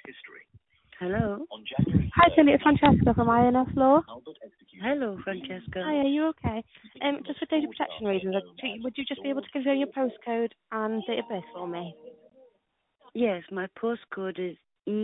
Hello. Hi, Cindy. It's Francesca from INS Law. Hello, Francesca. Hi, are you okay? Just for data protection reasons, would you just be able to confirm your postcode and date of birth for me? Yes, my postcode is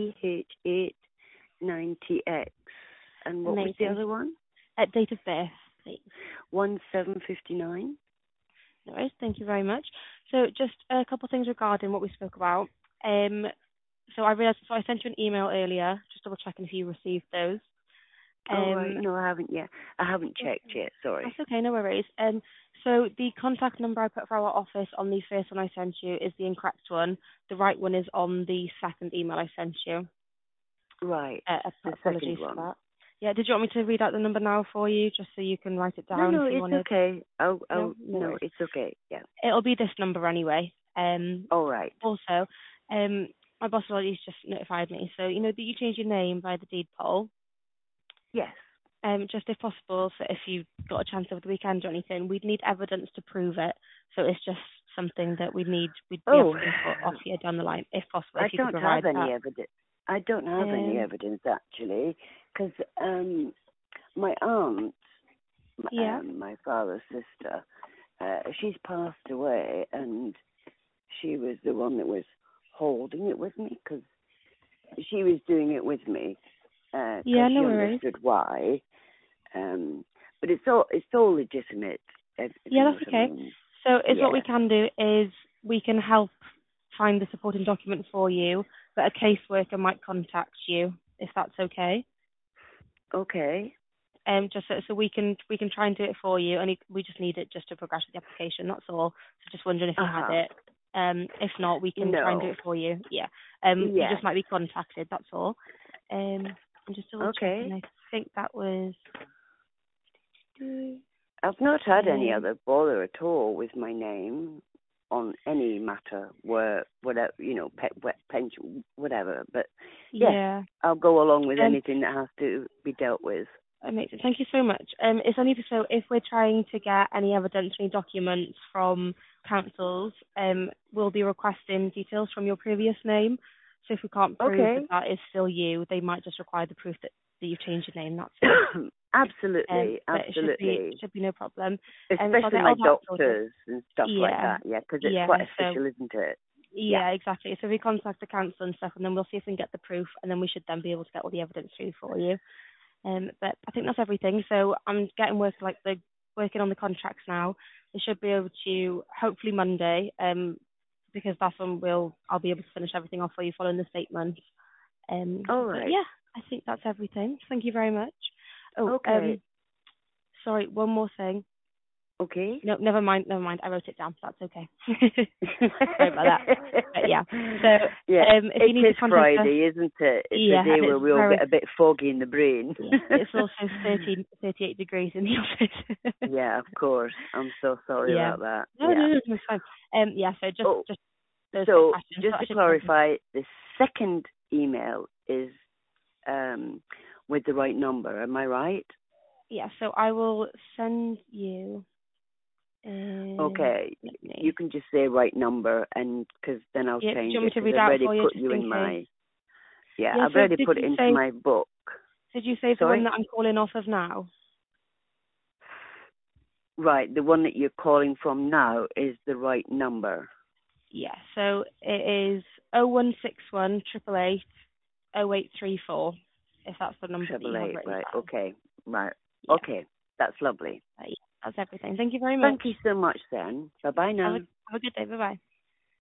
EH890X. And what was the other one? Date of birth, please. 1759. No worries. Thank you very much. So just a couple of things regarding what we spoke about. So I sent you an email earlier, just double checking if you received those. Right. No, I haven't yet. I haven't checked yet. Sorry. That's okay, no worries. So the contact number I put for our office on the first one I sent you is the incorrect one. The right one is on the second email I sent you. Right. Apologies for that. Yeah, did you want me to read out the number now for you, just so you can write it down if you wanted? No, it's okay. No, it's okay. Yeah. It'll be this number anyway. All right. Also, my boss already just notified me. So, you know that you changed your name by the deed poll. Yes. Just if possible, so if you got a chance over the weekend or anything, we'd need evidence to prove it. So it's just something that we'd be able to put off you down the line, if possible. If you could provide that. I don't have any evidence actually, because my aunt, my father's sister, she's passed away, and she was the one that was holding it with me, because she was doing it with me. She understood why. But it's all legitimate. That's okay. So what we can do is we can help find the supporting document for you, but a caseworker might contact you if that's okay. Okay. Just so we can try and do it for you, and we just need it just to progress with the application. That's all. So just wondering if you had it. If not, we can try and do it for you. Yeah. You just might be contacted. That's all. I'm just double checking. I think that was. I've not had any other bother at all with my name on any matter, whatever, pension, whatever. But I'll go along with anything that has to be dealt with. Amazing. Thank you so much. It's only so if we're trying to get any evidence, any documents from councils, we'll be requesting details from your previous name. So if we can't prove that is still you, they might just require the proof that you've changed your name. That's it. Absolutely. It should be no problem. Especially my doctors and stuff like that, because it's quite official, isn't it? Yeah, exactly. So we contact the council and stuff, and then we'll see if we can get the proof, and then we should then be able to get all the evidence through for you. But I think that's everything. So I'm getting working on the contracts now. They should be able to hopefully Monday, because that's when I'll be able to finish everything off for you following the statement. All right. Yeah, I think that's everything. Thank you very much. Sorry, one more thing. Okay. No, never mind. I wrote it down. That's okay. Sorry about that. But if you need to contact Friday, isn't it? It's the day where we all get a bit foggy in the brain. It's also 38 degrees in the office. Yeah, of course. I'm so sorry about that. No, it's fine. So just to clarify, the second email is with the right number. Am I right? Yeah. So I will send you. Okay, you can just say right number, and because then I'll change it. Do you want me to read I've already out for put you in my. Yeah, I've already put it into my book. Did you say the one that I'm calling off of now? Right, the one that you're calling from now is the right number. Yeah, so it is 0161 888 0834. If that's the number that you have written right? down. Okay, right. Yeah. Okay, that's lovely. That's everything. Thank you very much. Thank you so much, then. Bye-bye now. Have a good day. Bye-bye.